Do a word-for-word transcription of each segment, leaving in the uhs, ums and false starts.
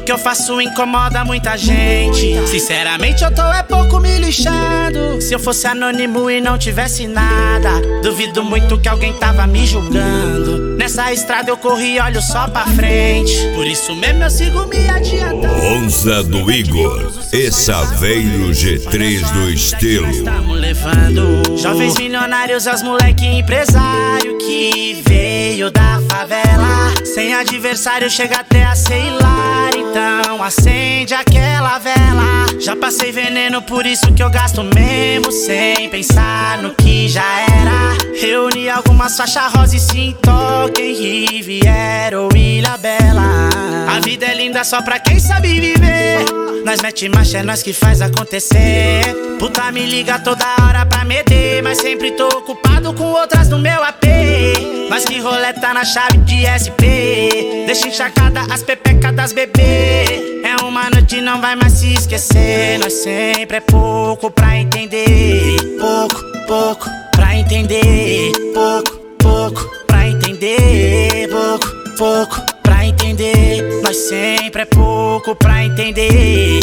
que eu faço incomoda muita gente. Sinceramente eu tô é pouco me lixando. Se eu fosse anônimo e não tivesse nada, duvido muito que alguém tava me julgando. Nessa estrada eu corri, olho só pra frente. Por isso mesmo eu sigo me adiantando. Onza do Igor e Saveiro G três do estilo. Estamos levando jovens milionários, as moleque empresário que veio da favela. Sem adversário chega até a ser hilário. Então acende aquela vela. Já passei veneno, por isso que eu gasto mesmo sem pensar no que já era. Reuni algumas faixas rosa e sim toquem Riviera ou Ilha Bela. A vida é linda só pra quem sabe viver. Nós mete marcha, é nós que faz acontecer. Puta me liga toda hora pra meter, mas sempre tô ocupado com outras no meu A P. Mas que roleta na chave de S P. Deixa encharcada as pepecas das bebê. É uma noite, não vai mais se esquecer. Nós sempre é pouco pra entender. Pouco, pouco pra entender. Pouco, pouco pra entender. Pouco, pouco pra entender. Nós sempre é pouco pra entender.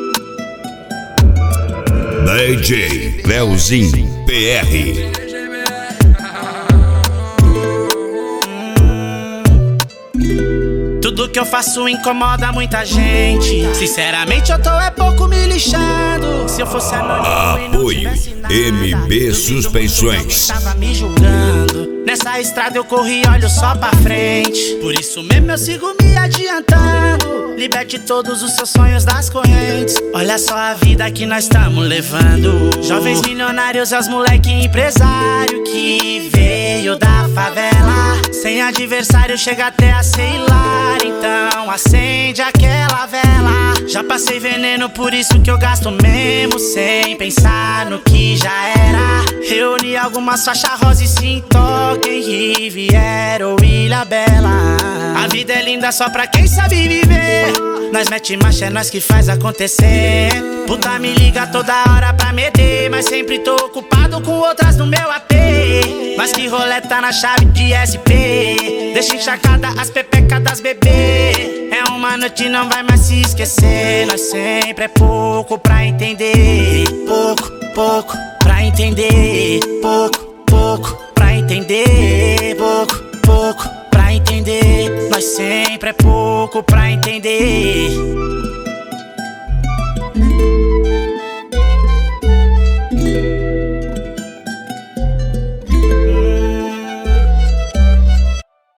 D J Leozinho P R. Tudo que eu faço incomoda muita gente. Sinceramente eu tô é pouco me lixando. Se eu fosse anônimo e não tivesse nada, M B Suspensões. tava me julgando. Nessa estrada eu corri, olho só pra frente. Por isso mesmo eu sigo me adiantando. Liberte todos os seus sonhos das correntes. Olha só a vida que nós estamos levando. Jovens milionários, as moleque empresário que veio da favela. Sem adversário chega até a ser hilário. Então acende aquela vela. Já passei veneno, por isso que eu gasto mesmo sem pensar no que já era. Reuni algumas faixas rosa e sim toquem Riviera ou Ilha Bela. A vida é linda só pra quem sabe viver. Nós mete marcha, é nós que faz acontecer. Puta me liga toda hora pra meter, mas sempre tô ocupado com outras no meu A P. Mas que roleta na chave de S P. Deixa encharcada as pepecas das bebê. É uma noite, não vai mais se esquecer. Nós sempre é pouco pra entender. Pouco, pouco pra entender. Pouco, pouco pra entender. Pouco, pouco pra entender. Nós sempre é pouco pra entender.